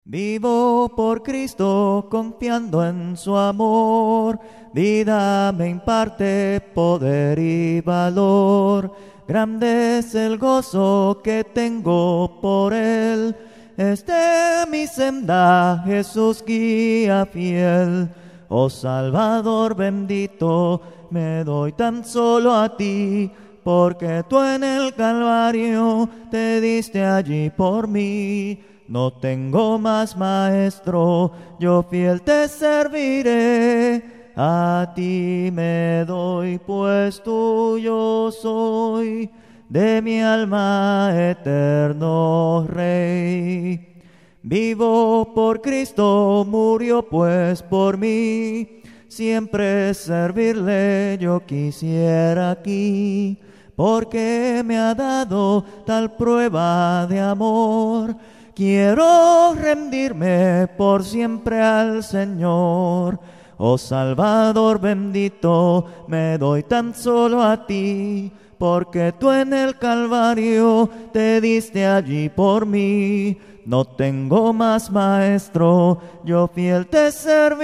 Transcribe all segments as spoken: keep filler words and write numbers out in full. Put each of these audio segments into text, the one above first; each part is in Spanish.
Vivo por Cristo confiando en su amor, vida me imparte poder y valor. Grande es el gozo que tengo por Él, es de mi senda Jesús guía fiel. Oh Salvador bendito, me doy tan solo a ti, porque tú en el Calvario te diste allí por mí. No tengo más maestro, yo fiel te serviré, a ti me doy, pues tuyo soy, de mi alma eterno Rey. Vivo por Cristo, murió pues por mí, siempre servirle yo quisiera aquí, porque me ha dado tal prueba de amor. Quiero rendirme por siempre al Señor. Oh Salvador bendito, me doy tan solo a ti, porque tú en el Calvario te diste allí por mí. No tengo más maestro, yo fiel te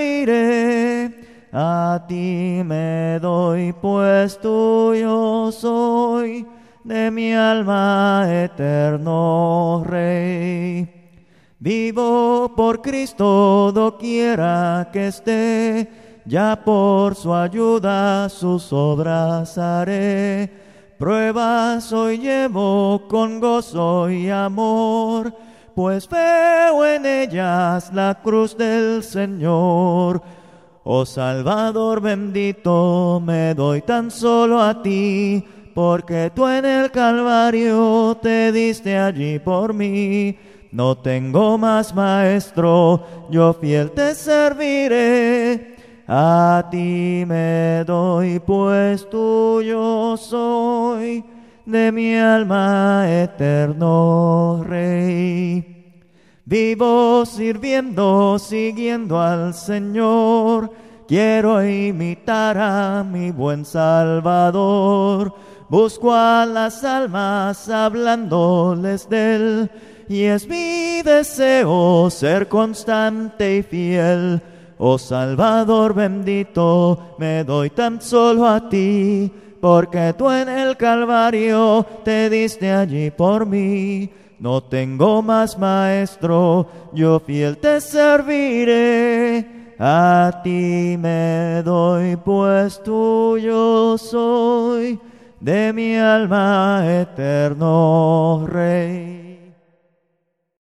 serviré. A ti me doy, pues tuyo soy, de mi alma eterno Rey. Vivo por Cristo doquiera que esté, ya por su ayuda sus obras haré. Pruebas hoy llevo con gozo y amor, pues veo en ellas la cruz del Señor. Oh Salvador bendito, me doy tan solo a ti, porque tú en el Calvario te diste allí por mí. No tengo más maestro, yo fiel te serviré. A ti me doy, pues tuyo soy, de mi alma eterno Rey. Vivo sirviendo, siguiendo al Señor, quiero imitar a mi buen Salvador. Busco a las almas hablándoles de Él, y es mi deseo ser constante y fiel. Oh Salvador bendito, me doy tan solo a ti, porque tú en el Calvario te diste allí por mí. No tengo más maestro, yo fiel te serviré. A ti me doy, pues tuyo soy, de mi alma eterno Rey.